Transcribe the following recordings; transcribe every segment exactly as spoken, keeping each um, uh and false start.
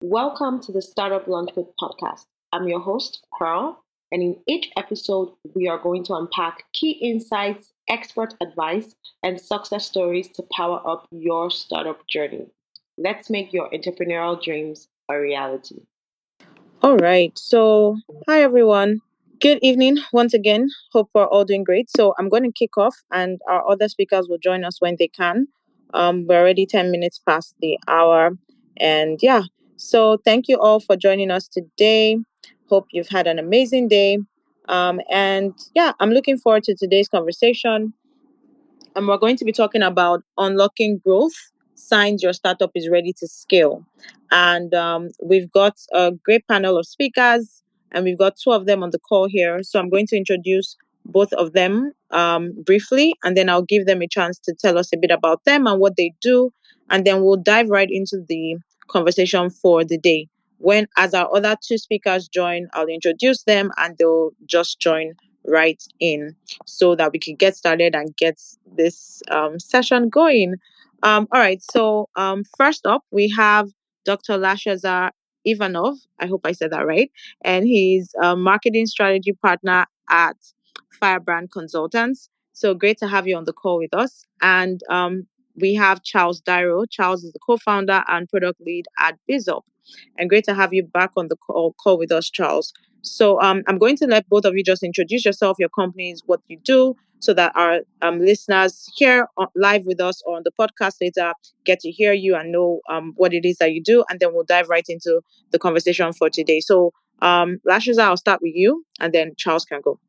Welcome to the Startup Launchpad podcast. I'm your host, Pearl, and in each episode, we are going to unpack key insights, expert advice, and success stories to power up your startup journey. Let's make your entrepreneurial dreams a reality. All right. So, hi everyone. Good evening once again. Hope we're all doing great. So, I'm going to kick off, and our other speakers will join us when they can. Um, we're already ten minutes past the hour. And yeah, so thank you all for joining us today. Hope you've had an amazing day. Um, and yeah, I'm looking forward to today's conversation. And we're going to be talking about unlocking growth, signs your startup is ready to scale. And um, we've got a great panel of speakers, and we've got two of them on the call here. So I'm going to introduce both of them um, briefly, and then I'll give them a chance to tell us a bit about them and what they do. And then we'll dive right into the conversation for the day. When, as our other two speakers join, I'll introduce them and they'll just join right in so that we can get started and get this um, session going. Um, all right. So um, first up, we have Doctor Lashazar Ivanov. I hope I said that right. And he's a marketing strategy partner at Firebrand Consultants. So great to have you on the call with us. And um, we have Charles Dairo. Charles is the co-founder and product lead at Bizop. And great to have you back on the call, call with us, Charles. So um, I'm going to let both of you just introduce yourself, your companies, what you do, so that our um, listeners here on, live with us or on the podcast later get to hear you and know um, what it is that you do. And then we'll dive right into the conversation for today. So um, Lashes, I'll start with you and then Charles can go.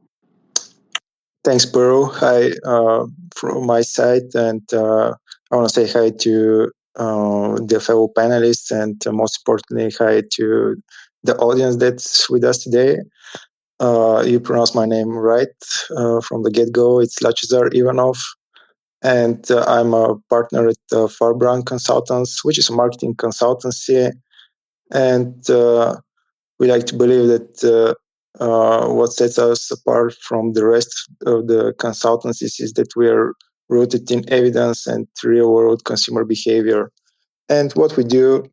Thanks, Pearl. Hi uh, from my side, and uh, I want to say hi to uh, the fellow panelists, and uh, most importantly, hi to the audience that's with us today. Uh, you pronounced my name right uh, from the get-go. It's Lachizar Ivanov, and uh, I'm a partner at uh, Firebrand Consultants, which is a marketing consultancy, and uh, we like to believe that uh, uh, what sets us apart from the rest of the consultancies is that we are rooted in evidence and real world consumer behavior. And what we do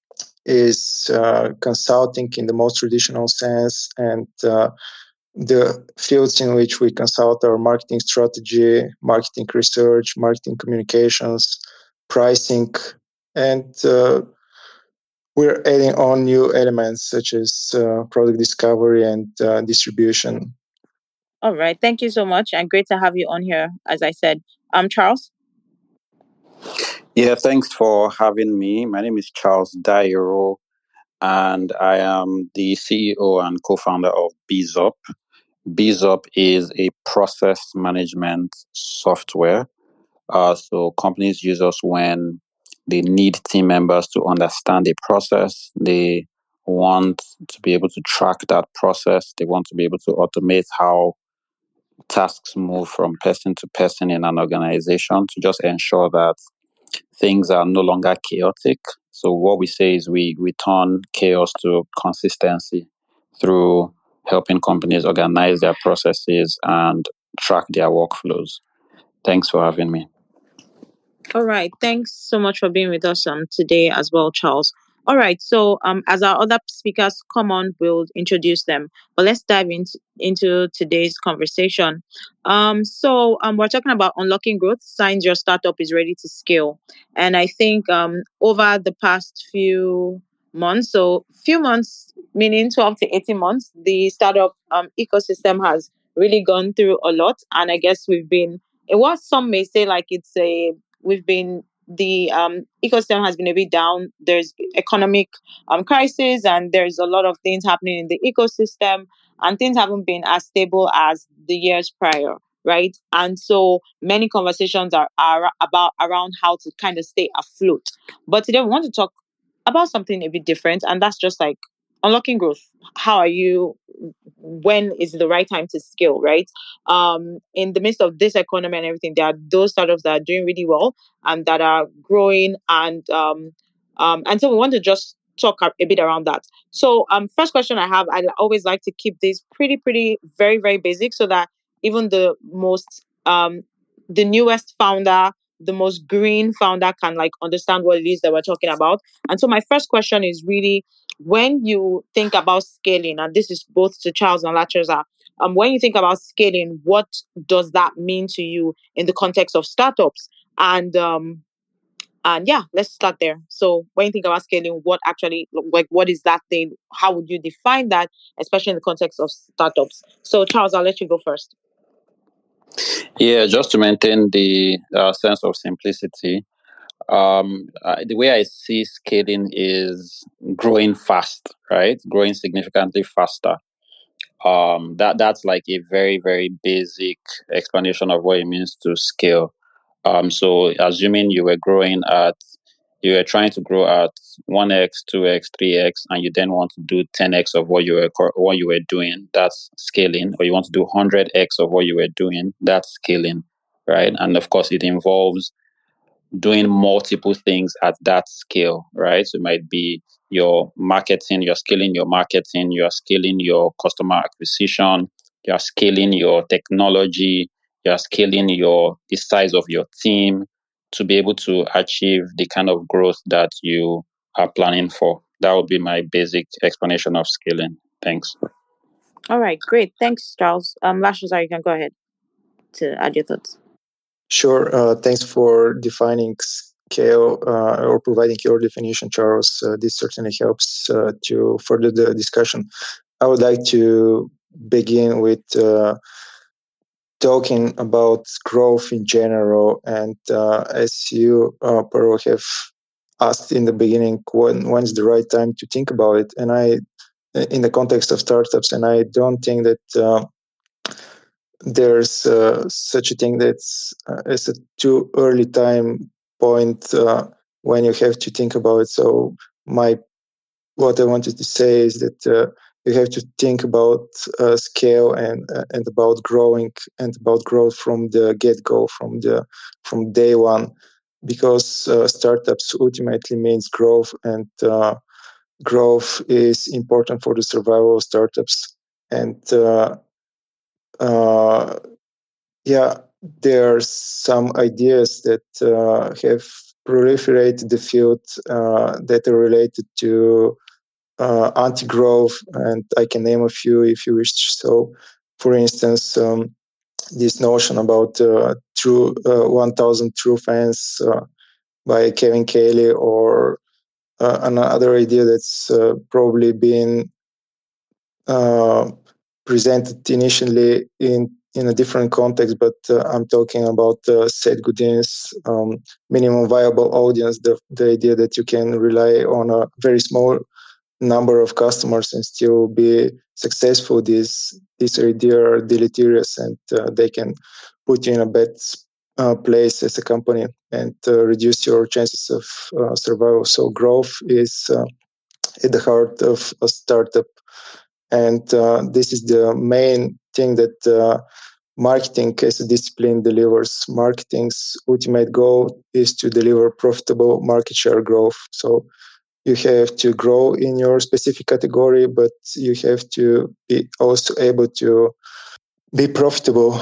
is uh, consulting in the most traditional sense, and uh, the fields in which we consult are marketing strategy, marketing research, marketing communications, pricing, and uh, we're adding on new elements such as uh, product discovery and uh, distribution. All right. Thank you so much. And great to have you on here, as I said. Um, Charles? Yeah, thanks for having me. My name is Charles Dairo, and I am the C E O and co-founder of Bizop. Bizop is a process management software. Uh, so companies use us when they need team members to understand a process. They want to be able to track that process. They want to be able to automate how tasks move from person to person in an organization to just ensure that things are no longer chaotic. So what we say is we we turn chaos to consistency through helping companies organize their processes and track their workflows. Thanks for having me. All right. Thanks so much for being with us um, today as well, Charles. All right. So, um, as our other speakers come on, we'll introduce them. But let's dive into into today's conversation. Um, so, um, we're talking about unlocking growth. Signs your startup is ready to scale. And I think um, over the past few months, so few months, meaning twelve to eighteen months, the startup um, ecosystem has really gone through a lot. And I guess we've been, it was some may say like it's a we've been the um, ecosystem has been a bit down. There's economic um, crisis, and there's a lot of things happening in the ecosystem, and things haven't been as stable as the years prior, right? And so many conversations are, are about around how to kind of stay afloat. But today we want to talk about something a bit different, and that's just like unlocking growth. How are you? When is the right time to scale, right? Um, in the midst of this economy and everything, there are those startups that are doing really well and that are growing, and um, um, and so we want to just talk a, a bit around that. So, um, first question I have, I always like to keep this pretty, pretty, very, very basic, so that even the most um, the newest founder the most green founder can like understand what it is that we're talking about. And so my first question is really, when you think about scaling, and this is both to Charles and Lachaza, um, when you think about scaling, what does that mean to you in the context of startups? And um, and yeah, let's start there. So when you think about scaling, what actually, like, what is that thing? How would you define that, especially in the context of startups? So Charles, I'll let you go first. Yeah, just to maintain the uh, sense of simplicity, um, uh, the way I see scaling is growing fast, right? Growing significantly faster. Um, that that's like a very very basic explanation of what it means to scale. Um, so assuming you were growing at, you were trying to grow at one x, two x, three x, and you then want to do ten x of what you were what you were doing, that's scaling. Or you want to do one hundred x of what you were doing, that's scaling, right? And of course, it involves doing multiple things at that scale, right? So it might be your marketing, you're scaling your marketing, you're scaling your customer acquisition, you're scaling your technology, you're scaling your the size of your team to be able to achieve the kind of growth that you are planning for. That would be my basic explanation of scaling. Thanks. All right, great. Thanks, Charles. Um, Lashes, you can go ahead to add your thoughts. Sure. Uh, thanks for defining scale uh, or providing your definition, Charles. Uh, this certainly helps uh, to further the discussion. I would like to begin with uh, talking about growth in general. And uh, as you, uh, Pearl, have asked in the beginning, when when's the right time to think about it? And I, in the context of startups, and I don't think that uh, there's uh, such a thing that's uh, as a too early time point uh, when you have to think about it. So my what I wanted to say is that uh, you have to think about uh, scale and uh, and about growing and about growth from the get go, from the from day one, because uh, startups ultimately means growth, and uh, growth is important for the survival of startups. And uh, uh, yeah, there are some ideas that uh, have proliferated the field uh, that are related to uh, anti-growth, and I can name a few if you wish. So, for instance, um, this notion about uh, true uh, one thousand true fans uh, by Kevin Cayley, or uh, another idea that's uh, probably been uh, presented initially in in a different context, but uh, I'm talking about uh, Seth Godin's um, minimum viable audience, the, the idea that you can rely on a very small number of customers and still be successful. These these ideas are deleterious, and uh, they can put you in a bad uh, place as a company and uh, reduce your chances of uh, survival. So growth is uh, at the heart of a startup, and uh, this is the main thing that uh, marketing as a discipline delivers. Marketing's ultimate goal is to deliver profitable market share growth. So you have to grow in your specific category, but you have to be also able to be profitable.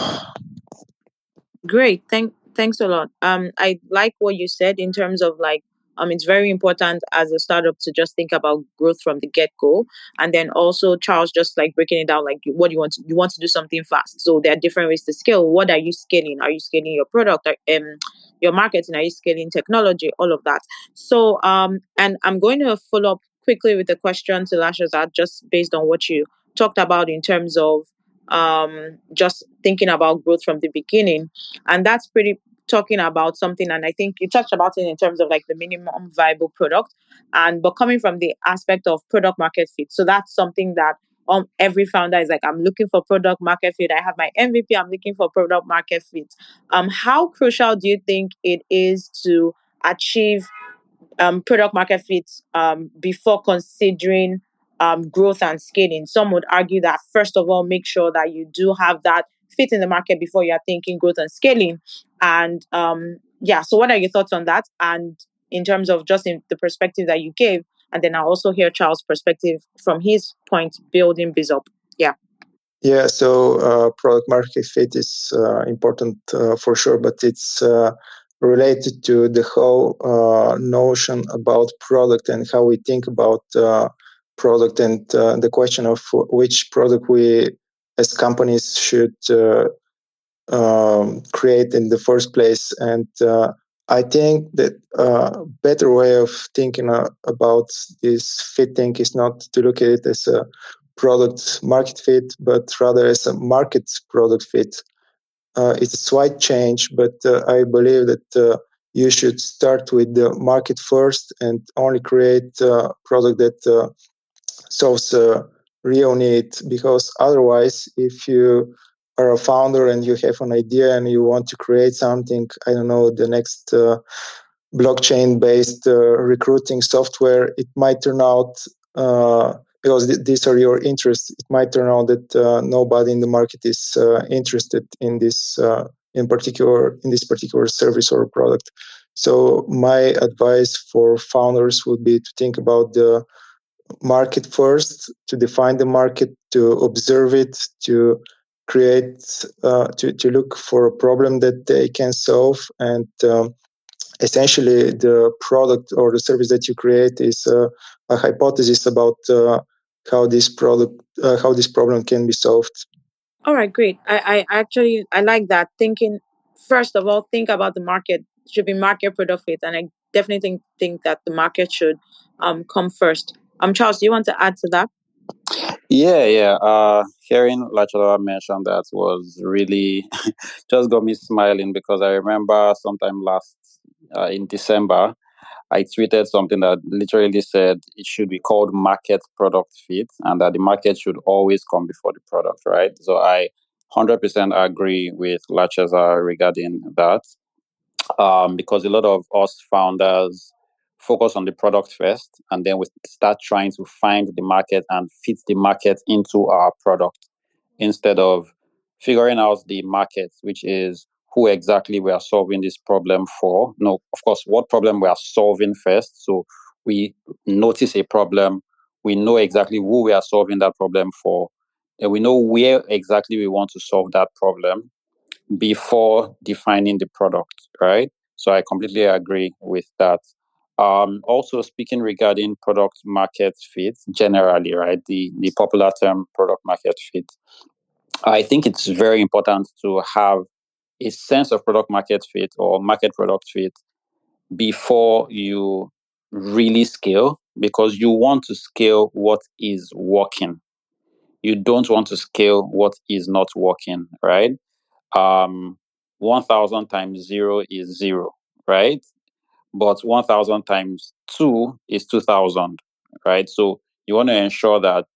Great. Thank thanks a lot. Um, I like what you said in terms of like um it's very important as a startup to just think about growth from the get-go. And then also Charles just like breaking it down, like what you want to you want to do something fast. So there are different ways to scale. What are you scaling? Are you scaling your product? Or, um your marketing? Are you scaling technology? All of that. So um and I'm going to follow up quickly with a question to Lashazad, just based on what you talked about in terms of um just thinking about growth from the beginning. And that's pretty talking about something, and I think you touched about it in terms of like the minimum viable product, and but coming from the aspect of product market fit. So that's something that um, every founder is like, I'm looking for product market fit. I have my M V P, I'm looking for product market fit. Um how crucial do you think it is to achieve um, product market fit um, before considering um, growth and scaling? Some would argue that first of all, make sure that you do have that fit in the market before you are thinking growth and scaling. And um, yeah, so what are your thoughts on that? And in terms of just in the perspective that you gave, and then I'll also hear Charles' perspective from his point, building BizUp. Yeah. Yeah, so uh, product market fit is uh, important uh, for sure, but it's uh, related to the whole uh, notion about product and how we think about uh, product and uh, the question of which product we as companies should uh, um, create in the first place. And uh, I think that a uh, better way of thinking uh, about this fit thing is not to look at it as a product market fit, but rather as a market product fit. Uh, it's a slight change, but uh, I believe that uh, you should start with the market first and only create a product that uh, solves a real need. Because otherwise, if you are a founder and you have an idea and you want to create something, I don't know, the next uh, blockchain-based uh, recruiting software, it might turn out uh, because th- these are your interests. It might turn out that uh, nobody in the market is uh, interested in this uh, in particular in this particular service or product. So my advice for founders would be to think about the market first, to define the market, to observe it, to create, uh, to to look for a problem that they can solve, and um, essentially the product or the service that you create is uh, a hypothesis about uh, how this product uh, how this problem can be solved. All right, great. I, I actually I like that thinking. First of all, think about the market. It should be market product fit, and I definitely think, think that the market should um come first. Um, Charles, do you want to add to that? Yeah, yeah. Uh, hearing Lachalawa mention that was really just got me smiling, because I remember sometime last uh, in December, I tweeted something that literally said it should be called market product fit, and that the market should always come before the product, right? So I one hundred percent agree with Lachaza regarding that, um, because a lot of us founders focus on the product first, and then we start trying to find the market and fit the market into our product, instead of figuring out the market, which is who exactly we are solving this problem for. No, of course, what problem we are solving first. So we notice a problem, we know exactly who we are solving that problem for, and we know where exactly we want to solve that problem before defining the product, right? So I completely agree with that. Um, also, speaking regarding product market fit generally, right? The the popular term product market fit. I think it's very important to have a sense of product market fit or market product fit before you really scale, because you want to scale what is working. You don't want to scale what is not working, right? Um, one thousand times zero is zero, right? But one thousand times two is two thousand, right? So you want to ensure that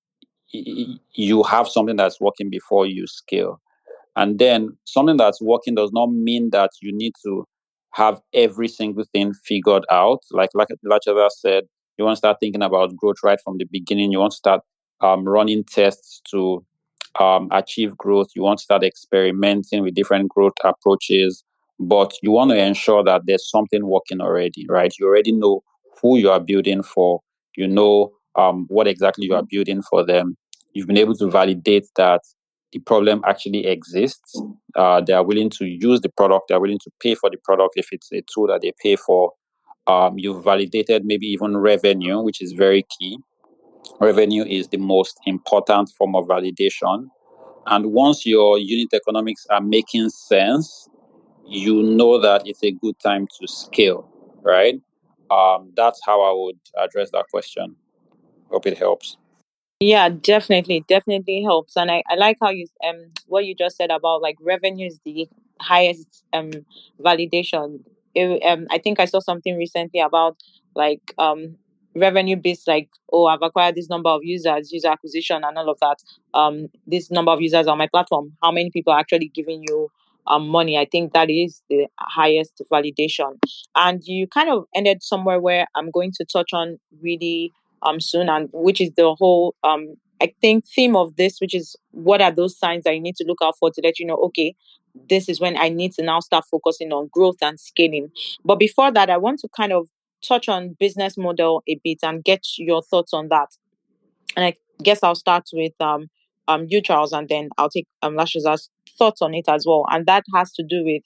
you have something that's working before you scale. And then something that's working does not mean that you need to have every single thing figured out. Like like Lachada said, you want to start thinking about growth right from the beginning. You want to start um, running tests to um, achieve growth. You want to start experimenting with different growth approaches, but you want to ensure that there's something working already, right? You already know who you are building for. You know um, what exactly you are building for them. You've been able to validate that the problem actually exists. Uh, they are willing to use the product. They are willing to pay for the product if it's a tool that they pay for. Um, you've validated maybe even revenue, which is very key. Revenue is the most important form of validation. And once your unit economics are making sense, you know that it's a good time to scale, right? Um, that's how I would address that question. Hope it helps. Yeah, definitely, definitely helps. And I, I like how you um what you just said about like revenue is the highest um validation. It, um I think I saw something recently about like um revenue based, like, oh, I've acquired this number of users, user acquisition and all of that. Um this number of users on my platform. How many people are actually giving you um money? I think that is the highest validation. And you kind of ended somewhere where I'm going to touch on really um soon, and which is the whole um I think theme of this, which is what are those signs that you need to look out for to let you know, okay, this is when I need to now start focusing on growth and scaling. But before that, I want to kind of touch on business model a bit and get your thoughts on that. And I guess I'll start with um um you, Charles, and then I'll take um Lasha's thoughts on it as well. And that has to do with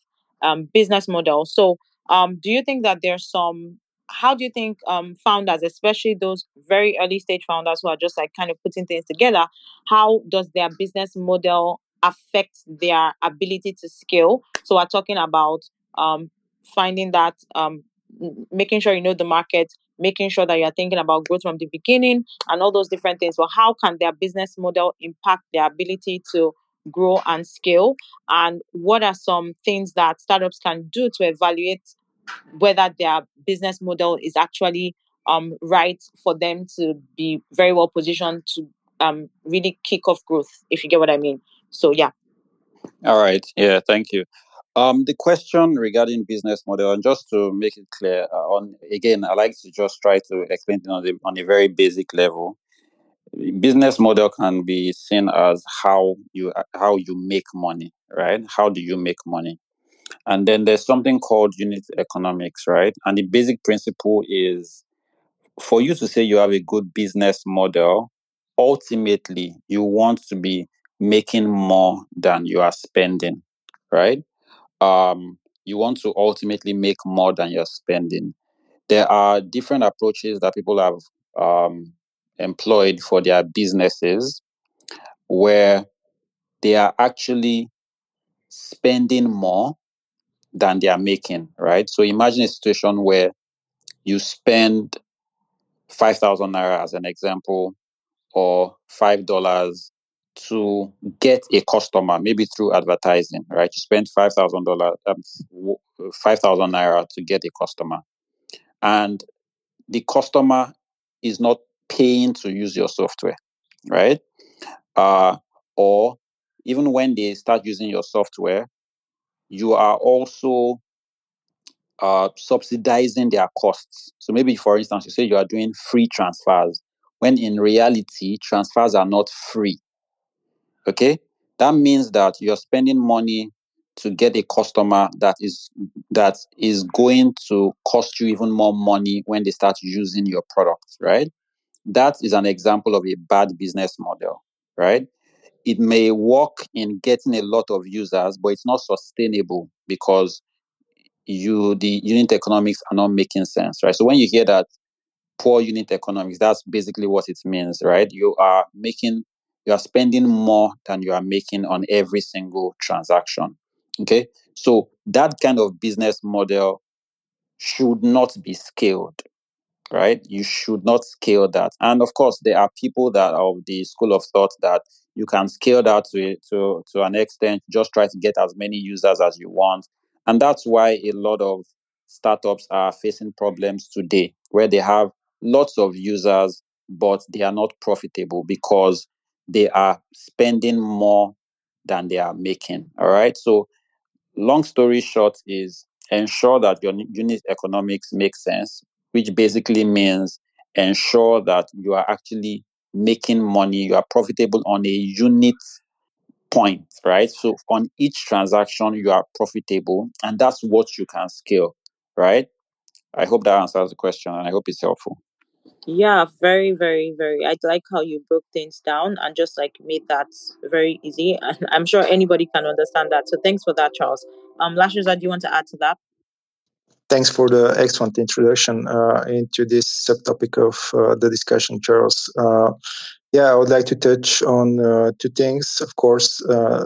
um, business model. So, um, do you think that there's some? How do you think um, founders, especially those very early stage founders who are just like kind of putting things together, how does their business model affect their ability to scale? So, we're talking about um, finding that, um, making sure you know the market, making sure that you're thinking about growth from the beginning, and all those different things. But how can their business model impact their ability to grow and scale? And what are some things that startups can do to evaluate whether their business model is actually um, right for them to be very well positioned to um, really kick off growth, if you get what I mean? So, yeah. All right. Yeah, thank you. Um, the question regarding business model, and just to make it clear, uh, on again, I like to just try to explain it on, the, on a very basic level. Business model can be seen as how you how you make money, right? How do you make money? And then there's something called unit economics, right? And the basic principle is for you to say you have a good business model, ultimately you want to be making more than you are spending, right? Um, you want to ultimately make more than you're spending. There are different approaches that people have um, employed for their businesses where they are actually spending more than they are making, right? So imagine a situation where you spend five thousand naira as an example, or five dollars to get a customer, maybe through advertising, right? You spend five thousand dollars, um, five thousand naira to get a customer, and the customer is not paying to use your software, right? Uh, or even when they start using your software, you are also uh, subsidizing their costs. So maybe, for instance, you say you are doing free transfers, when in reality, transfers are not free. Okay? That means that you're spending money to get a customer that is that is going to cost you even more money when they start using your product, right? That is an example of a bad business model, right? It may work in getting a lot of users, but it's not sustainable because you the unit economics are not making sense, right? So when you hear that poor unit economics, that's basically what it means, right? You are making, you are spending more than you are making on every single transaction. Okay, so that kind of business model should not be scaled, right? You should not scale that. And of course, there are people that are of the school of thought that you can scale that to, to, to an extent, just try to get as many users as you want. And that's why a lot of startups are facing problems today, where they have lots of users, but they are not profitable because they are spending more than they are making. All right. So long story short is ensure that your unit economics makes sense, which basically means ensure that you are actually making money, you are profitable on a unit point, right? So on each transaction, you are profitable, and that's what you can scale, right? I hope that answers the question, and I hope it's helpful. Yeah, very, very, very. I like how you broke things down and just like made that very easy. And I'm sure anybody can understand that. So thanks for that, Charles. Um, Lashoza, do you want to add to that? Thanks for the excellent introduction uh, into this subtopic of uh, the discussion, Charles. Uh, yeah, I would like to touch on uh, two things. Of course, uh,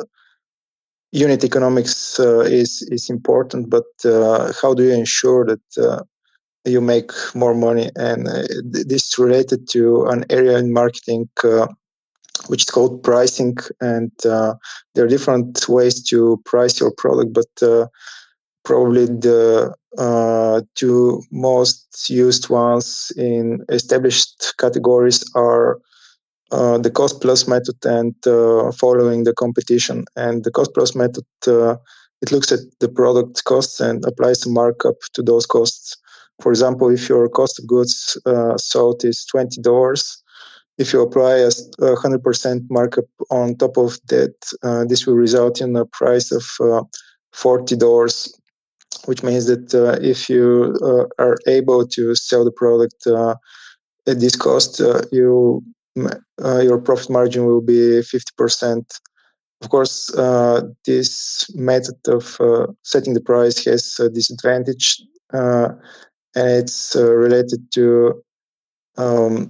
unit economics uh, is is important, but uh, how do you ensure that uh, you make more money? And uh, this is related to an area in marketing uh, which is called pricing, and uh, there are different ways to price your product, but uh, probably the uh, two most used ones in established categories are uh, the cost plus method and uh, following the competition. And the cost plus method, uh, it looks at the product costs and applies a markup to those costs. For example, if your cost of goods uh, sold is twenty dollars, if you apply a one hundred percent markup on top of that, uh, this will result in a price of uh, forty dollars, which means that uh, if you uh, are able to sell the product uh, at this cost, uh, you uh, your profit margin will be fifty percent. of course, uh, this method of uh, setting the price has a disadvantage, uh, and it's uh, related to um,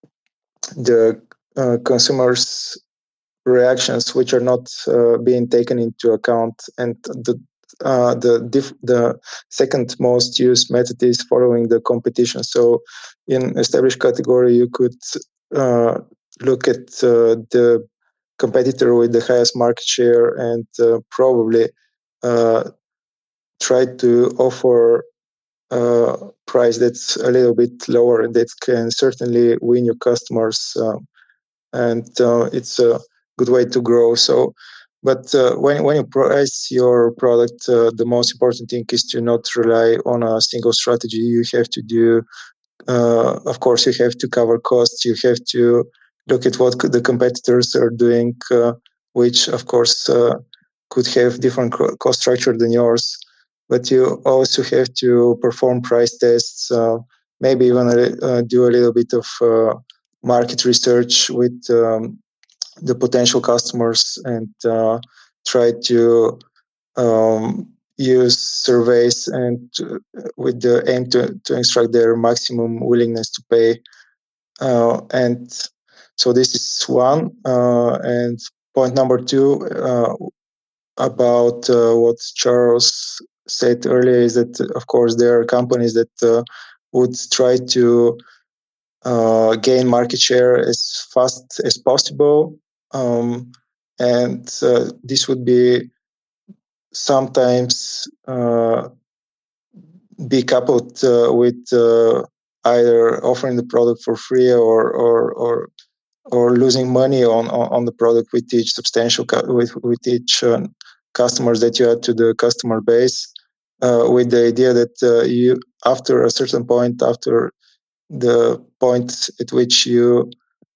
the uh, consumers' reactions, which are not uh, being taken into account. And the uh, the diff- the second most used method is following the competition. So, in established category, you could uh, look at uh, the competitor with the highest market share and uh, probably uh, try to offer a price that's a little bit lower, and that can certainly win your customers. Um, and uh, it's a good way to grow. So, but uh, when when you price your product, uh, the most important thing is to not rely on a single strategy. You have to do, uh, of course, you have to cover costs. You have to look at what the competitors are doing, uh, which of course uh, could have different cost structure than yours. But you also have to perform price tests, uh, maybe even uh, do a little bit of uh, market research with um, the potential customers, and uh, try to um, use surveys and uh, with the aim to, to extract their maximum willingness to pay. Uh, and so this is one. Uh, and point number two uh, about uh, what Charles said earlier is that, of course, there are companies that uh, would try to uh, gain market share as fast as possible. Um, and uh, this would be sometimes uh, be coupled uh, with uh, either offering the product for free or or or, or losing money on, on, on the product with each substantial cu- with with each uh, customers that you add to the customer base, uh, with the idea that uh, you after a certain point, after the point at which you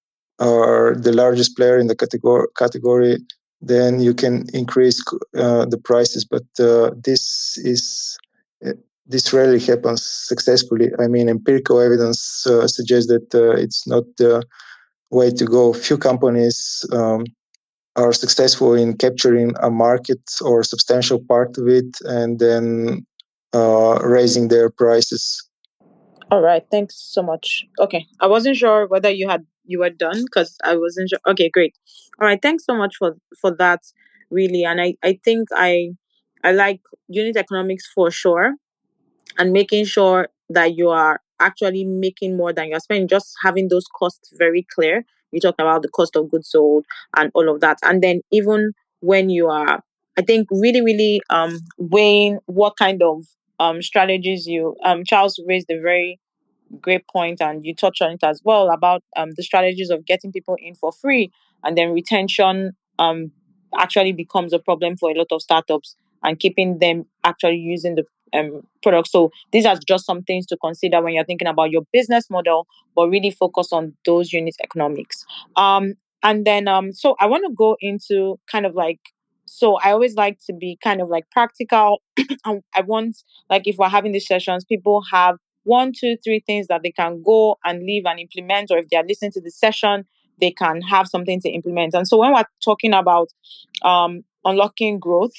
are the largest player in the category, category then you can increase uh, the prices. But uh, this is uh, this rarely happens successfully. I mean, empirical evidence uh, suggests that uh, it's not the way to go. Few companies um, are successful in capturing a market or a substantial part of it and then uh, raising their prices. All right, thanks so much. Okay, I wasn't sure whether you had you were done because I wasn't sure. Okay, great. All right, thanks so much for for that. Really, and I I think I I like unit economics for sure, and making sure that you are actually making more than you're spending, just having those costs very clear. You talked about the cost of goods sold and all of that. And then even when you are, I think, really, really um, weighing what kind of um, strategies you, um, Charles raised a very great point, and you touched on it as well about um, the strategies of getting people in for free, and then retention um, actually becomes a problem for a lot of startups, and keeping them actually using the um, product. So these are just some things to consider when you're thinking about your business model, but really focus on those unit economics. Um, and then, um, so I want to go into kind of like, so I always like to be kind of like practical. I I want, like, if we're having these sessions, people have one, two, three things that they can go and leave and implement, or if they are listening to the session, they can have something to implement. And so when we're talking about um, unlocking growth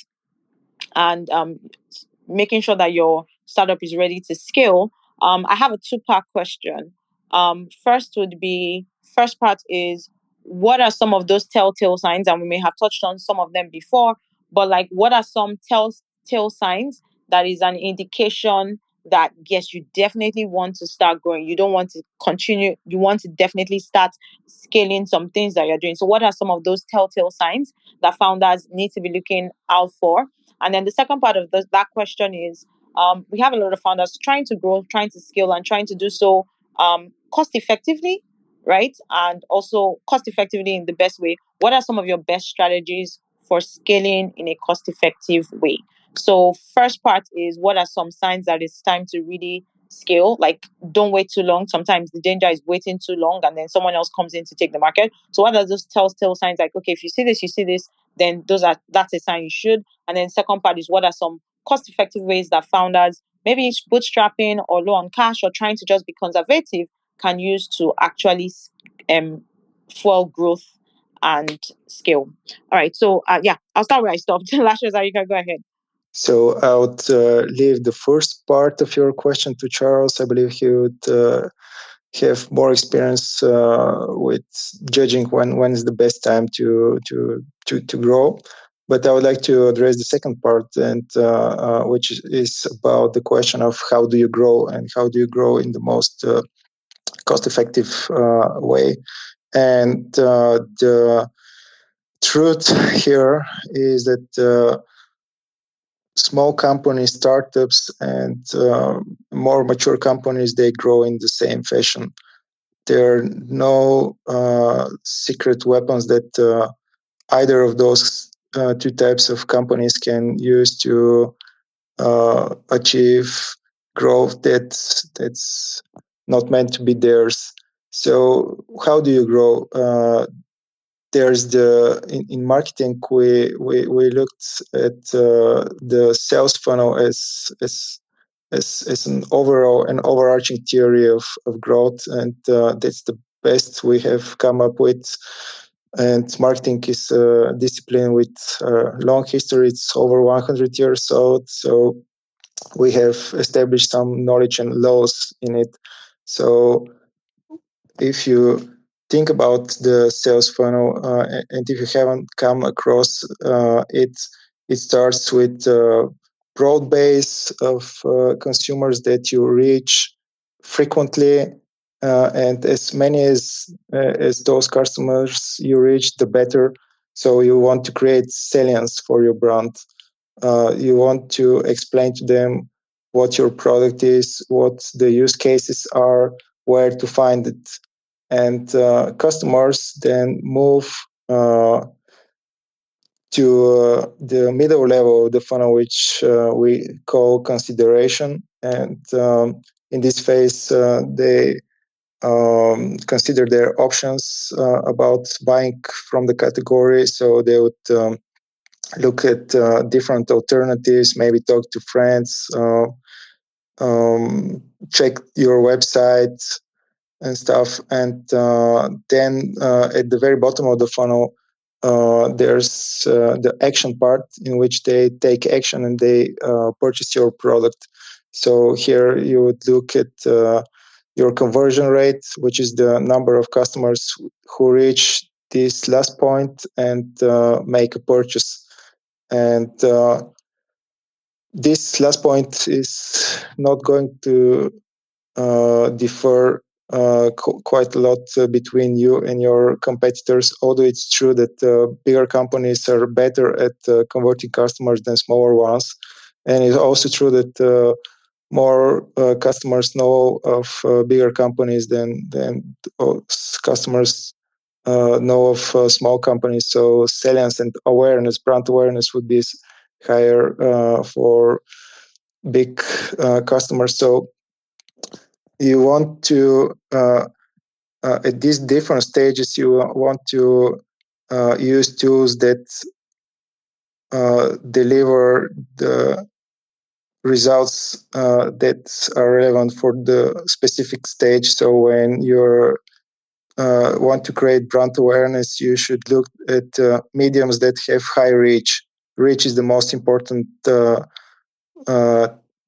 and um, making sure that your startup is ready to scale, um, I have a two-part question. Um, first would be, first part is, what are some of those telltale signs? And we may have touched on some of them before, but like, what are some telltale signs that is an indication that yes, you definitely want to start growing. You don't want to continue. You want to definitely start scaling some things that you're doing. So what are some of those telltale signs that founders need to be looking out for? And then the second part of the, that question is, um, we have a lot of founders trying to grow, trying to scale, and trying to do so um, cost effectively, right? And also cost effectively in the best way. What are some of your best strategies for scaling in a cost effective way? So first part is, what are some signs that it's time to really scale? Like, don't wait too long. Sometimes the danger is waiting too long and then someone else comes in to take the market. So what are those telltale signs? Like, okay, if you see this, you see this, then those are that's a sign you should. And then second part is, what are some cost effective ways that founders, maybe it's bootstrapping or low on cash or trying to just be conservative, can use to actually um fuel growth and scale. All right. So uh, yeah, I'll start where I stopped. Lashoza, you can go ahead. So I would uh, leave the first part of your question to Charles. I believe he would uh, have more experience uh, with judging when, when is the best time to, to, to, to grow. But I would like to address the second part, and uh, uh, which is about the question of how do you grow and how do you grow in the most uh, cost-effective uh, way. And uh, the truth here is that uh, small companies, startups, and uh, more mature companies, they grow in the same fashion. There are no uh, secret weapons that uh, either of those uh, two types of companies can use to uh, achieve growth that's that's not meant to be theirs. So how do you grow? Uh, there's the in, in marketing we, we we looked at uh, the sales funnel as as as, as an overall an overarching theory of, of growth, and uh, that's the best we have come up with. And marketing is a discipline with a long history. It's over one hundred years old, so we have established some knowledge and laws in it. So if you think about the sales funnel, uh, and if you haven't come across uh, it, it starts with a broad base of uh, consumers that you reach frequently, uh, and as many as uh, as those customers you reach, the better. So you want to create salience for your brand. Uh, you want to explain to them what your product is, what the use cases are, where to find it. And uh, customers then move uh, to uh, the middle level of the funnel, which uh, we call consideration. And um, in this phase, uh, they um, consider their options uh, about buying from the category. So they would um, look at uh, different alternatives, maybe talk to friends, uh, um, check your website and stuff. And uh, then uh, at the very bottom of the funnel, uh, there's uh, the action part in which they take action and they uh, purchase your product. So here you would look at uh, your conversion rate, which is the number of customers who reach this last point and uh, make a purchase. And uh, this last point is not going to uh, differ uh, co- quite a lot uh, between you and your competitors, although it's true that uh, bigger companies are better at uh, converting customers than smaller ones. And it's also true that uh, more uh, customers know of uh, bigger companies than, than customers uh, know of uh, small companies. So salience and awareness, brand awareness would be higher uh, for big uh, customers. So you want to, uh, uh, at these different stages, you want to uh, use tools that uh, deliver the results uh, that are relevant for the specific stage. So when you're uh, want to create brand awareness, you should look at uh, mediums that have high reach. Reach is the most important uh, uh,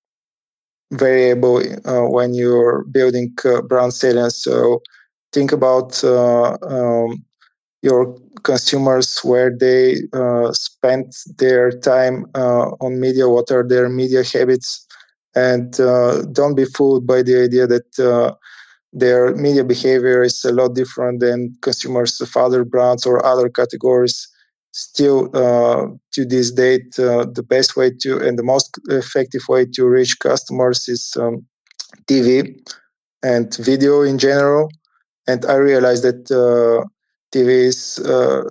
variable uh, when you're building uh, brand salience. So think about uh, um, your consumers, where they uh, spend their time uh, on media, what are their media habits, and uh, don't be fooled by the idea that uh, their media behavior is a lot different than consumers of other brands or other categories. Still, uh, to this date, uh, the best way to and the most effective way to reach customers is um, T V and video in general. And I realized that uh, T V is, uh,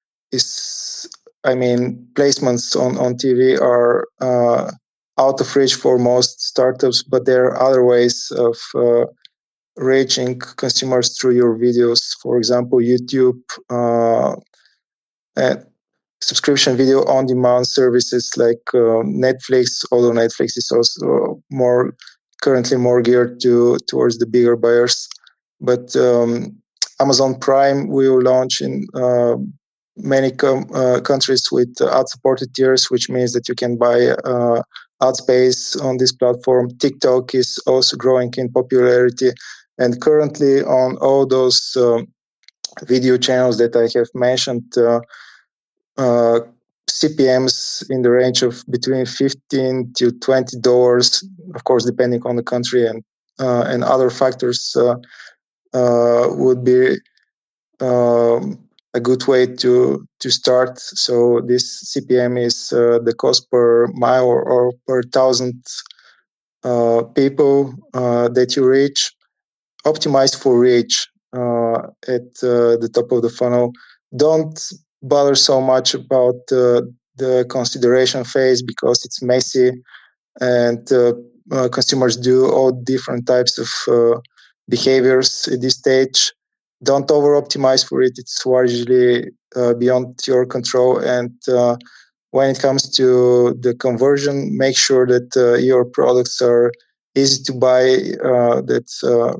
is, I mean, placements on, on T V are uh, out of reach for most startups, but there are other ways of uh, reaching consumers through your videos. For example, YouTube, uh, and subscription video on demand services like uh, Netflix, although Netflix is also more currently more geared to towards the bigger buyers. But um, Amazon Prime will launch in uh, many com- uh, countries with ad-supported tiers, which means that you can buy uh, ad space on this platform. TikTok is also growing in popularity. And currently on all those um, video channels that I have mentioned, uh, uh, C P Ms in the range of between fifteen to twenty dollars, of course, depending on the country and uh, and other factors, uh, uh, would be um, a good way to to start. So this C P M is uh, the cost per mile or, or per thousand uh, people uh, that you reach. Optimize for reach uh, at uh, the top of the funnel. Don't bother so much about uh, the consideration phase because it's messy and uh, uh, consumers do all different types of uh, behaviors at this stage. Don't over optimize for it. It's largely uh, beyond your control. And uh, when it comes to the conversion, make sure that uh, your products are easy to buy, uh, that uh,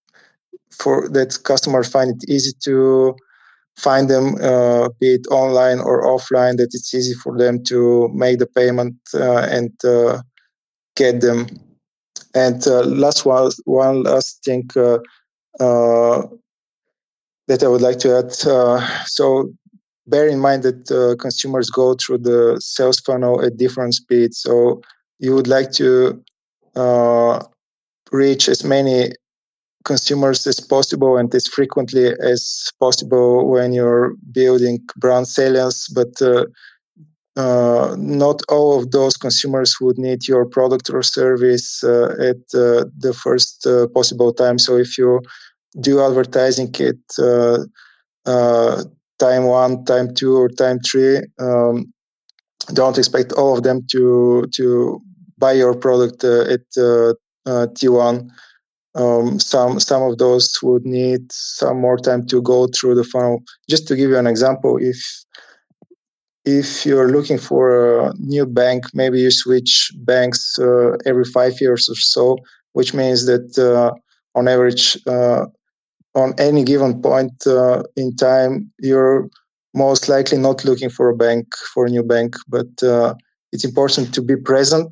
for that customers find it easy to find them, uh, be it online or offline, that it's easy for them to make the payment uh, and uh, get them. And uh, last one, one last thing uh, uh, that I would like to add. Uh, so bear in mind that uh, consumers go through the sales funnel at different speeds. So you would like to uh, reach as many consumers as possible and as frequently as possible when you're building brand salience, but uh, uh, not all of those consumers would need your product or service uh, at uh, the first uh, possible time. So if you do advertising at uh, uh, time one, time two, or time three, um, don't expect all of them to to buy your product uh, at uh, uh, T one. Um, some some of those would need some more time to go through the funnel. Just to give you an example, if if you're looking for a new bank, maybe you switch banks uh, every five years or so, which means that uh, on average, uh, on any given point uh, in time, you're most likely not looking for a bank, for a new bank, but uh, it's important to be present.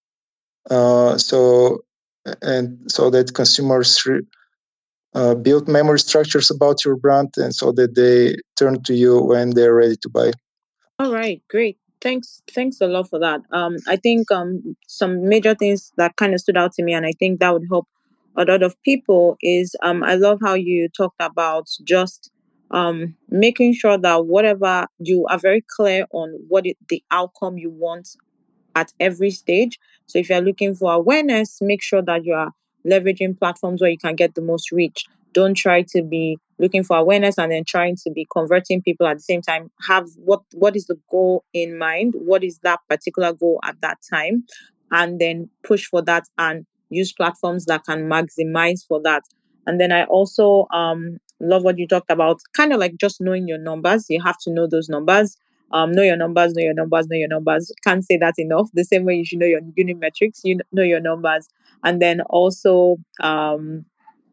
Uh, so and so that consumers re- uh, build memory structures about your brand, and so that they turn to you when they're ready to buy. All right, great. Thanks, thanks a lot for that. Um, I think um some major things that kind of stood out to me, and I think that would help a lot of people is um I love how you talked about just um making sure that whatever you are very clear on what it, the outcome you want at every stage. So if you're looking for awareness, make sure that you are leveraging platforms where you can get the most reach. Don't try to be looking for awareness and then trying to be converting people at the same time. Have what what is the goal in mind? What is that particular goal at that time? And then push for that and use platforms that can maximize for that. And then I also um love what you talked about, kind of like just knowing your numbers. You have to know those numbers. Um, know your numbers, know your numbers, know your numbers. Can't say that enough. The same way you should know your unit metrics, you know your numbers. And then also, um,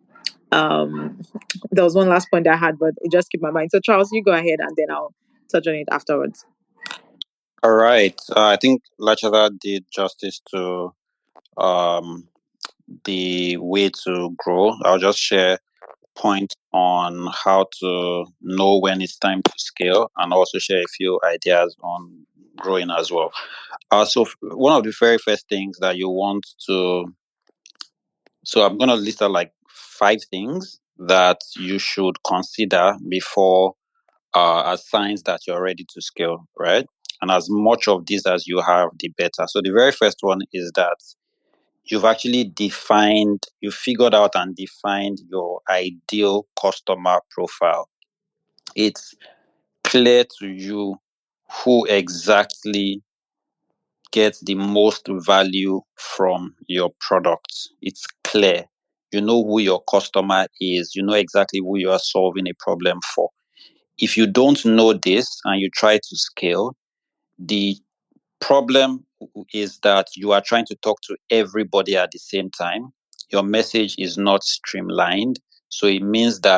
um, there was one last point I had, but it just kept my mind. So Charles, you go ahead and then I'll touch on it afterwards. All right. Uh, I think Lachada did justice to um, the way to grow. I'll just share point on how to know when it's time to scale and also share a few ideas on growing as well. Uh, so f- one of the very first things that you want to, so I'm going to list out like five things that you should consider before uh, as signs that you're ready to scale, right? And as much of this as you have, the better. So the very first one is that you've actually defined, you figured out and defined your ideal customer profile. It's clear to you who exactly gets the most value from your product. It's clear. You know who your customer is. You know exactly who you are solving a problem for. If you don't know this and you try to scale, the problem is that you are trying to talk to everybody at the same time. Your message is not streamlined. So it means that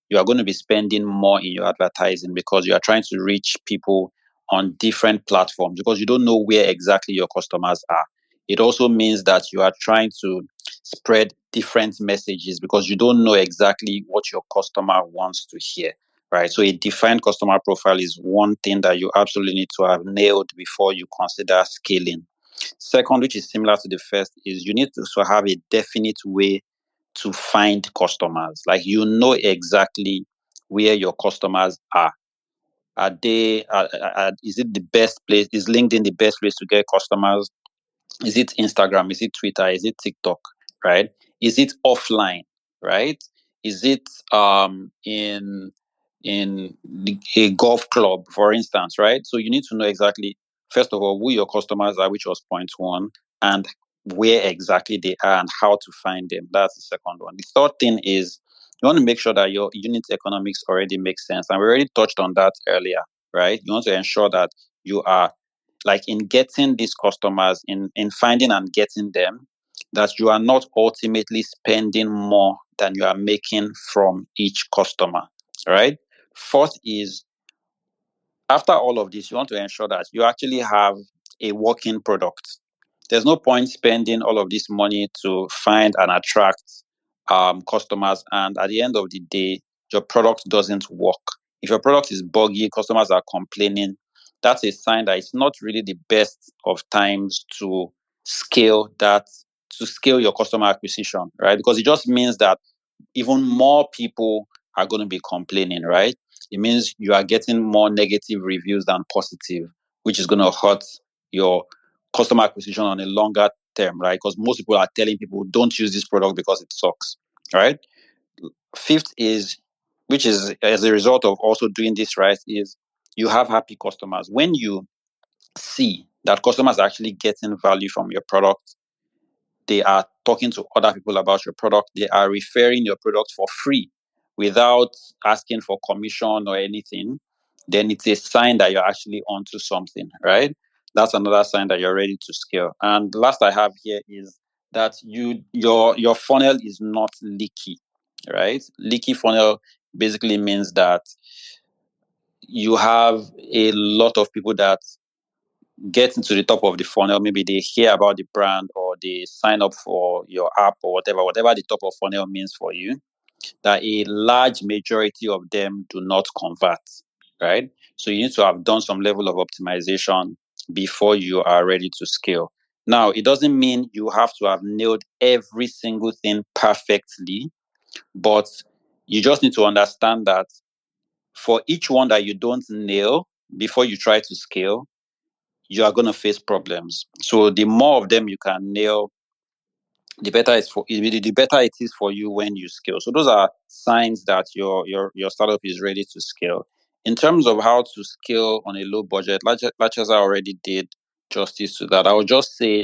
you are going to be spending more in your advertising because you are trying to reach people on different platforms because you don't know where exactly your customers are. It also means that you are trying to spread different messages because you don't know exactly what your customer wants to hear, right? So a defined customer profile is one thing that you absolutely need to have nailed before you consider scaling. Second, which is similar to the first, is you need to also have a definite way to find customers. Like you know exactly where your customers are. Are they? Are, are, is it the best place? Is LinkedIn the best place to get customers? Is it Instagram? Is it Twitter? Is it TikTok? Right? Is it offline? Right? Is it um in in the, a golf club, for instance? Right? So you need to know exactly, first of all, who your customers are, which was point one, and where exactly they are and how to find them. That's the second one. The third thing is you want to make sure that your unit economics already makes sense. And we already touched on that earlier, right? You want to ensure that you are like in getting these customers, in, in finding and getting them, that you are not ultimately spending more than you are making from each customer, right? Fourth is, after all of this, you want to ensure that you actually have a working product. There's no point spending all of this money to find and attract um, customers, and at the end of the day, your product doesn't work. If your product is buggy, customers are complaining, that's a sign that it's not really the best of times to scale that, to scale your customer acquisition, right? Because it just means that even more people are going to be complaining, right? It means you are getting more negative reviews than positive, which is going to hurt your customer acquisition on a longer term, right? Because most people are telling people, don't use this product because it sucks, right? Fifth is, which is as a result of also doing this right, is you have happy customers. When you see that customers are actually getting value from your product, they are talking to other people about your product, they are referring your product for free without asking for commission or anything, then it's a sign that you're actually onto something, right? That's another sign that you're ready to scale. And the last I have here is that you your your funnel is not leaky, right? Leaky funnel basically means that you have a lot of people that get into the top of the funnel. Maybe they hear about the brand or they sign up for your app or whatever, whatever the top of funnel means for you, that a large majority of them do not convert, right? So you need to have done some level of optimization before you are ready to scale. Now, it doesn't mean you have to have nailed every single thing perfectly, but you just need to understand that for each one that you don't nail before you try to scale, you are going to face problems. So the more of them you can nail, the better it's for the better it is for you when you scale. So those are signs that your your your startup is ready to scale. In terms of how to scale on a low budget, Lachaza already did justice to that. I would just say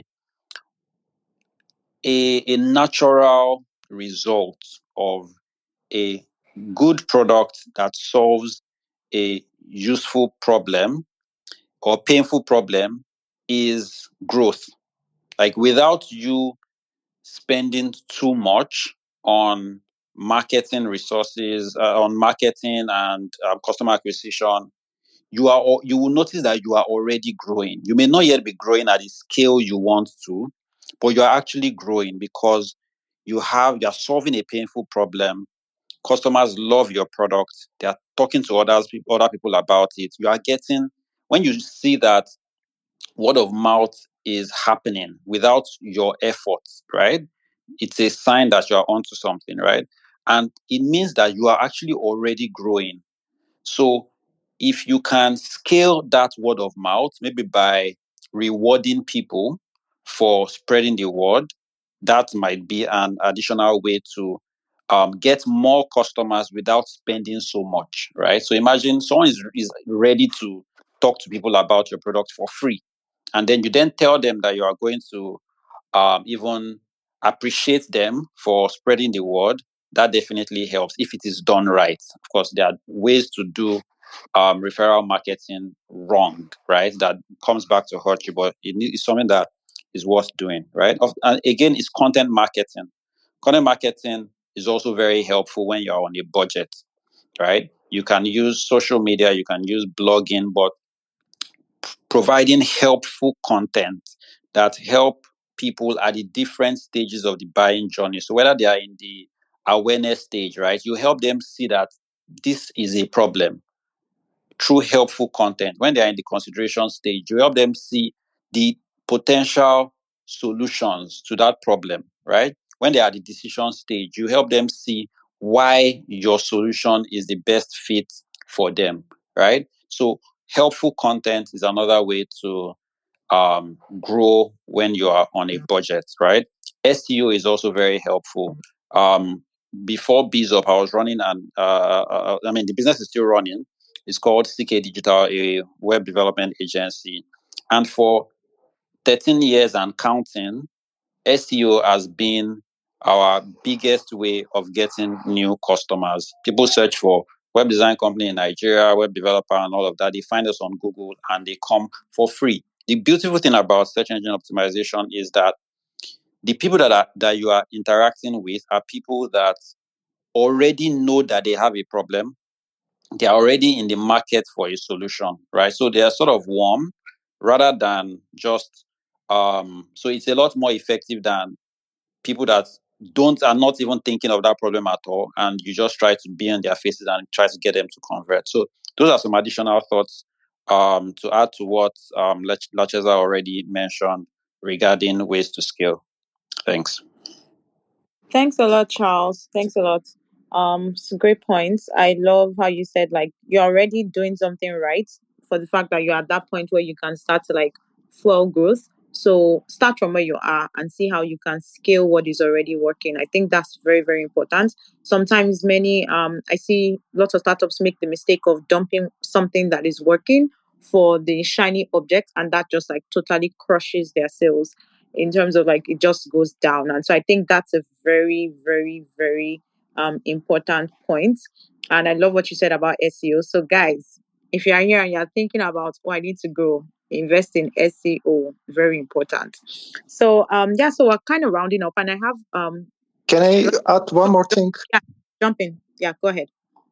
a, a natural result of a good product that solves a useful problem or painful problem is growth. Like without you spending too much on marketing resources, uh, on marketing and uh, customer acquisition, you are you will notice that you are already growing. You may not yet be growing at the scale you want to, but you are actually growing because you have you are solving a painful problem. Customers love your product. They are talking to others, other people about it. You are getting, when you see that word of mouth is happening without your efforts, right? It's a sign that you are onto something, right? And it means that you are actually already growing. So if you can scale that word of mouth, maybe by rewarding people for spreading the word, that might be an additional way to um, get more customers without spending so much, right? So imagine someone is, is ready to talk to people about your product for free. And then you then tell them that you are going to um, even appreciate them for spreading the word. That definitely helps if it is done right. Of course, there are ways to do um, referral marketing wrong, right? That comes back to hurt you, but it is something that is worth doing, right? And again, it's content marketing. Content marketing is also very helpful when you're on a budget. right? You can use social media, you can use blogging, but providing helpful content that help people at the different stages of the buying journey. So whether they are in the awareness stage, right, you help them see that this is a problem through helpful content. When they are in the consideration stage, you help them see the potential solutions to that problem, right? When they are at the decision stage, you help them see why your solution is the best fit for them, right? So helpful content is another way to um, grow when you are on a budget, right? S E O is also very helpful. Um, before BizUp, I was running, and uh, uh, I mean, the business is still running. It's called C K Digital, a web development agency. And for thirteen years and counting, S E O has been our biggest way of getting new customers. People search for web design company in Nigeria, web developer, and all of that. They find us on Google and they come for free. The beautiful thing about search engine optimization is that the people that are that you are interacting with are people that already know that they have a problem. They are already in the market for a solution, right? So they are sort of warm rather than just um so it's a lot more effective than people that don't are not even thinking of that problem at all, and you just try to be on their faces and try to get them to convert. So those are some additional thoughts um, to add to what um, Lacheza already mentioned regarding ways to scale. Thanks. Thanks a lot, Charles. Thanks a lot. Um, some great points. I love how you said like you're already doing something right for the fact that you're at that point where you can start to like fuel growth. So start from where you are and see how you can scale what is already working. I think that's very, very important. Sometimes many um I see lots of startups make the mistake of dumping something that is working for the shiny object, and that just like totally crushes their sales in terms of like it just goes down. And so I think that's a very, very, very um important point. And I love what you said about S E O. So guys, if you are here and you're thinking about, oh, I need to grow, invest in S E O. Very important. So um yeah, so we're kind of rounding up, and I have um Can I add one more thing? Yeah, jump in. Yeah, go ahead.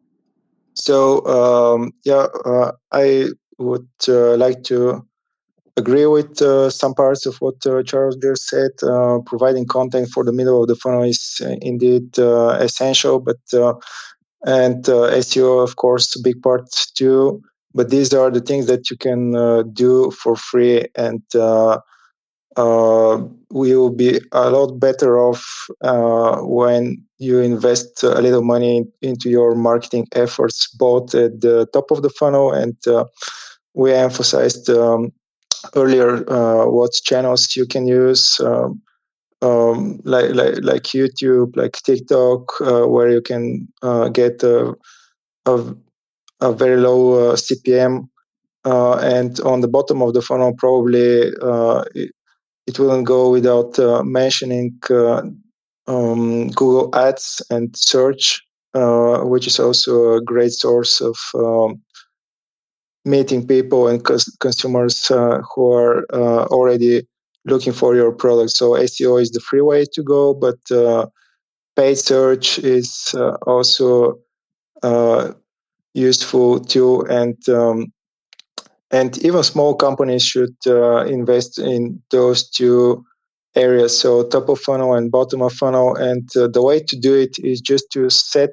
So um, yeah, uh, I would uh, like to agree with uh, some parts of what uh, Charles just said. Uh, providing content for the middle of the funnel is uh, indeed uh, essential, but uh, and uh, S E O, of course, a big part too. But these are the things that you can uh, do for free, and uh, uh, we will be a lot better off uh, when you invest a little money into your marketing efforts, both at the top of the funnel and uh, we emphasized um, earlier uh, what channels you can use, um, um, like, like like YouTube, like TikTok, uh, where you can uh, get a, a, a very low uh, C P M. Uh, and on the bottom of the funnel, probably uh, it, it wouldn't go without uh, mentioning uh, um, Google Ads and search, uh, which is also a great source of um, meeting people and cus- consumers uh, who are uh, already looking for your product. So S E O is the free way to go, but uh, paid search is uh, also uh, useful too. And um, and even small companies should uh, invest in those two areas. So top of funnel and bottom of funnel. And uh, the way to do it is just to set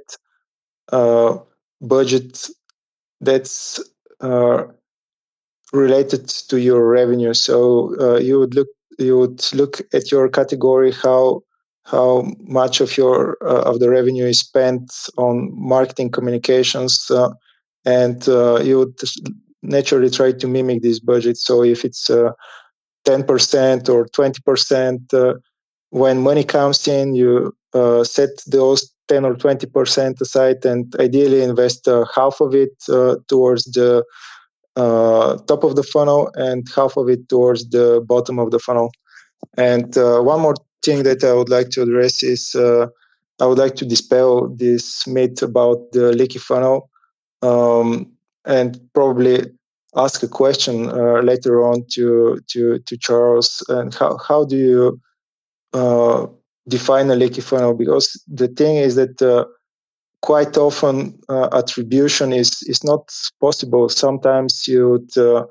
a budget that's uh, related to your revenue. So uh, you would look you would look at your category, how how much of your uh, of the revenue is spent on marketing communications, uh, and uh, you would naturally try to mimic this budget. So if it's uh, ten percent or twenty percent, uh, when money comes in, you uh, set those ten or twenty percent aside, and ideally invest uh, half of it uh, towards the uh, top of the funnel and half of it towards the bottom of the funnel. And uh, one more thing that I would like to address is uh, I would like to dispel this myth about the leaky funnel, um, and probably ask a question uh, later on to to to Charles. And how how do you uh, define a leaky funnel? Because the thing is that uh, quite often uh, attribution is, is not possible. Sometimes you'd uh,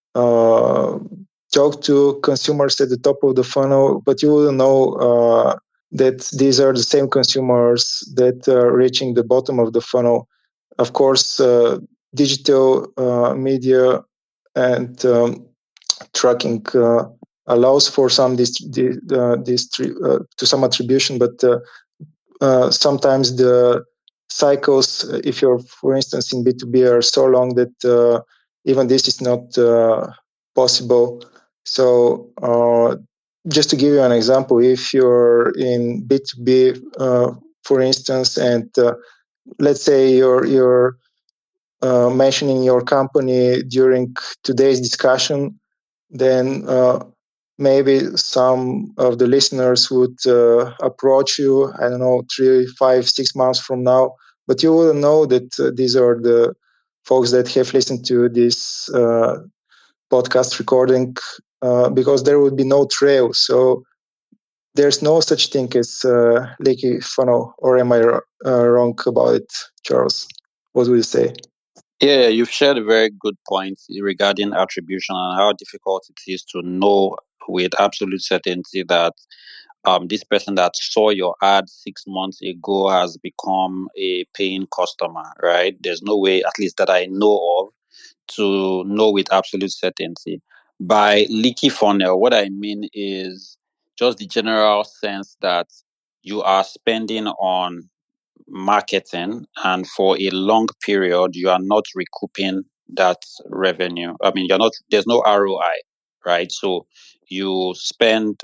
uh, talk to consumers at the top of the funnel, but you wouldn't know uh, that these are the same consumers that are reaching the bottom of the funnel. Of course, uh, digital uh, media and um, tracking uh, allows for some dist- uh, dist- uh, to some attribution, but uh, uh, sometimes the cycles, if you're, for instance, in B two B, are so long that uh, even this is not uh, possible. So, uh, just to give you an example, if you're in B two B, uh, for instance, and uh, let's say you're you're uh, mentioning your company during today's discussion, then uh, maybe some of the listeners would uh, approach you, I don't know, three, five, six months from now, but you wouldn't know that uh, these are the folks that have listened to this uh, podcast recording uh, because there would be no trail. So there's no such thing as uh, leaky funnel, or am I uh, wrong about it, Charles? What would you say? Yeah, you've shared a very good point regarding attribution and how difficult it is to know with absolute certainty that um, this person that saw your ad six months ago has become a paying customer, right? There's no way, at least that I know of, to know with absolute certainty. By leaky funnel, what I mean is just the general sense that you are spending on marketing and for a long period you are not recouping that revenue. I mean, you're not, there's no R O I, right? So you spend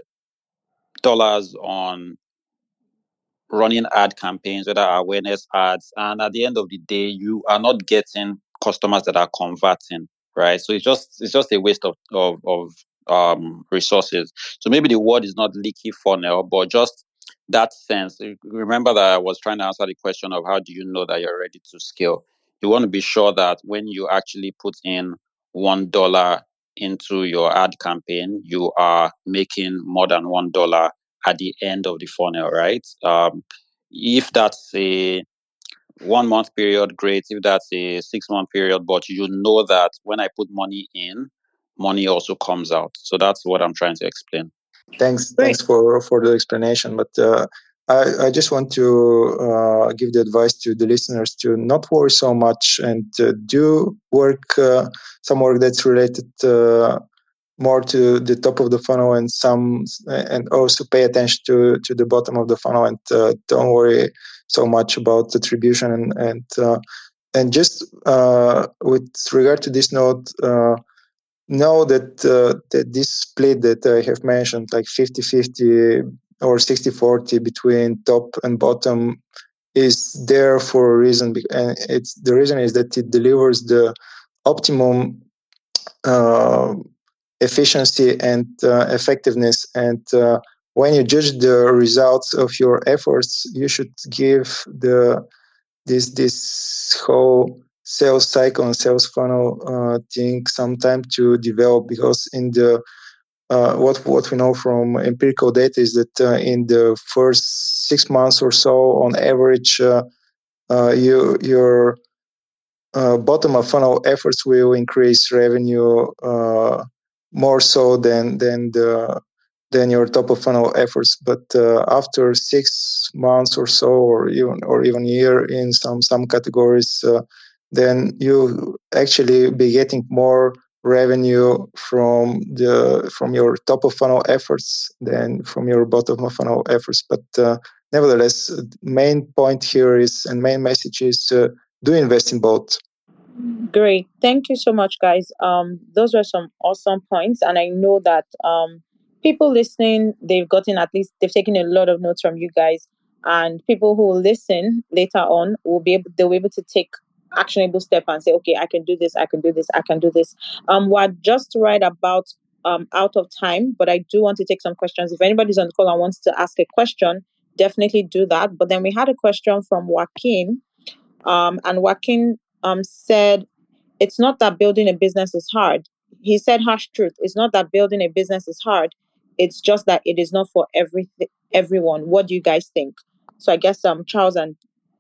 dollars on running ad campaigns, whether awareness ads, and at the end of the day, you are not getting customers that are converting, right? So it's just it's just a waste of of, of um, resources. So maybe the word is not leaky funnel, but just that sense. Remember that I was trying to answer the question of how do you know that you're ready to scale. You want to be sure that when you actually put in one dollar into your ad campaign, you are making more than one dollar at the end of the funnel, right? Um, if that's a one month period, great. If that's a six month period, but you know that when I put money in, money also comes out. So that's what I'm trying to explain. Thanks, Great. thanks for for the explanation. But uh, I I just want to uh, give the advice to the listeners to not worry so much and uh, do work uh, some work that's related uh, more to the top of the funnel and some and also pay attention to to the bottom of the funnel and uh, don't worry so much about attribution and and uh, and just uh, with regard to this note. Uh, know that uh, that this split that I have mentioned, like fifty-fifty or sixty-forty between top and bottom, is there for a reason. And it's the reason is that it delivers the optimum uh, efficiency and uh, effectiveness. And uh, when you judge the results of your efforts, you should give the this this whole sales cycle and sales funnel uh, thing some time to develop, because in the uh, what what we know from empirical data is that uh, in the first six months or so, on average, uh, uh, you your uh, bottom of funnel efforts will increase revenue uh, more so than than the than your top of funnel efforts. But uh, after six months or so, or even or even year in some some categories, uh, then you actually be getting more revenue from the from your top of funnel efforts than from your bottom of funnel efforts. But uh, nevertheless, main point here is and main message is uh, do invest in both. Great. Thank you so much, guys. Um, those were some awesome points. And I know that um, people listening, they've gotten at least, they've taken a lot of notes from you guys. And people who will listen later on will be able, they'll be able to take actionable step and say, okay, I can do this, I can do this, I can do this. Um, we're just right about um, out of time, but I do want to take some questions. If anybody's on the call and wants to ask a question, definitely do that. But then we had a question from Joaquin. Um, and Joaquin um, said, it's not that building a business is hard. He said harsh truth. It's not that building a business is hard. It's just that it is not for every everyone. What do you guys think? So I guess um Charles and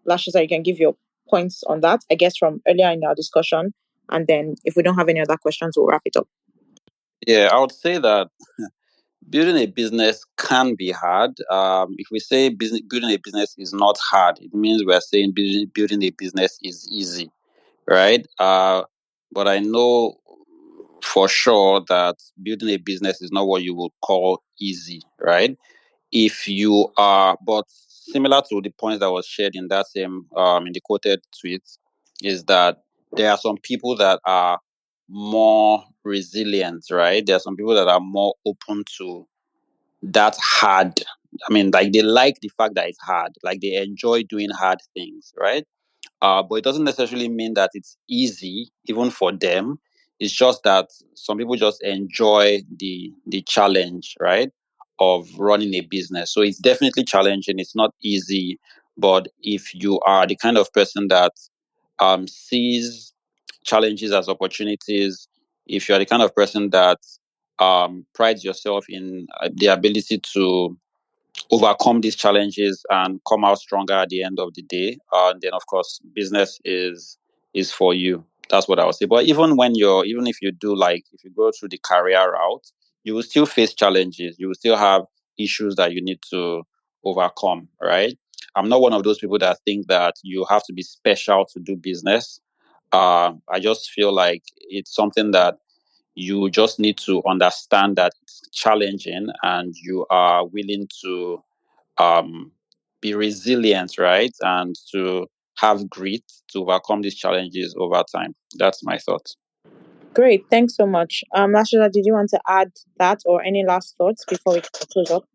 Lashes, you can give your points on that, I guess, from earlier in our discussion. And then if we don't have any other questions, we'll wrap it up. Yeah, I would say that building a business can be hard. Um, if we say business, building a business is not hard, it means we're saying building, building a business is easy, right? Uh, but I know for sure that building a business is not what you would call easy, right? If you are, but similar to the points that was shared in that same, um, in the quoted tweet, is that there are some people that are more resilient, right? There are some people that are more open to that hard. I mean, like they like the fact that it's hard, like they enjoy doing hard things, right? Uh, but it doesn't necessarily mean that it's easy, even for them. It's just that some people just enjoy the the challenge, right, of running a business. So it's definitely challenging. It's not easy, but if you are the kind of person that um, sees challenges as opportunities, if you are the kind of person that um, prides yourself in uh, the ability to overcome these challenges and come out stronger at the end of the day, uh, then of course business is is for you. That's what I would say. But even when you're, even if you do, like if you go through the career route, you will still face challenges. You will still have issues that you need to overcome, right? I'm not one of those people that think that you have to be special to do business. uh, I just feel like it's something that you just need to understand that it's challenging and you are willing to um, be resilient, right? And to have grit to overcome these challenges over time. That's my thought. Great. Thanks so much. Um, Lashes, did you want to add that or any last thoughts before we close up?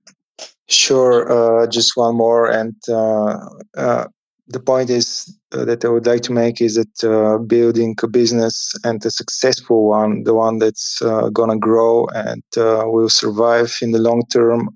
Sure, uh, just one more. And uh, uh, the point is uh, that I would like to make is that uh, building a business and a successful one, the one that's uh, going to grow and uh, will survive in the long term,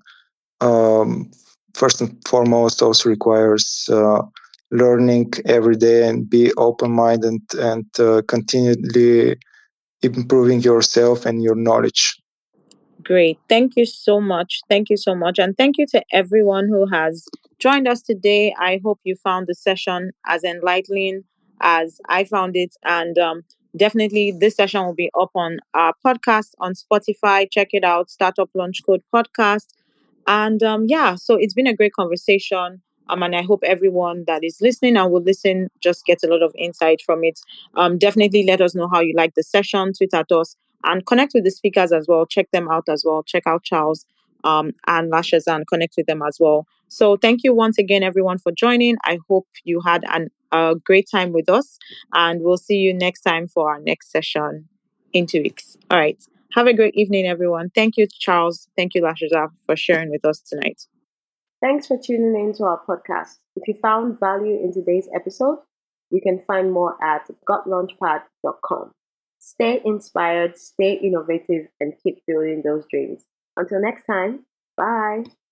um, first and foremost also requires uh, learning every day and be open-minded and uh, continually improving yourself and your knowledge. Great. Thank you so much. Thank you so much. And thank you to everyone who has joined us today. I hope you found the session as enlightening as I found it. And um, definitely this session will be up on our podcast on Spotify. Check it out, Startup Launch Code Podcast. And um, yeah, so it's been a great conversation. Um, and I hope everyone that is listening and will listen just gets a lot of insight from it. Um, definitely let us know how you like the session, tweet at us, and connect with the speakers as well. Check them out as well. Check out Charles um, and Lashes and connect with them as well. So thank you once again, everyone, for joining. I hope you had an, a great time with us, and we'll see you next time for our next session in two weeks. All right. Have a great evening, everyone. Thank you, Charles. Thank you, Lashiza, for sharing with us tonight. Thanks for tuning in to our podcast. If you found value in today's episode, you can find more at got launchpad dot com. Stay inspired, stay innovative, and keep building those dreams. Until next time, bye.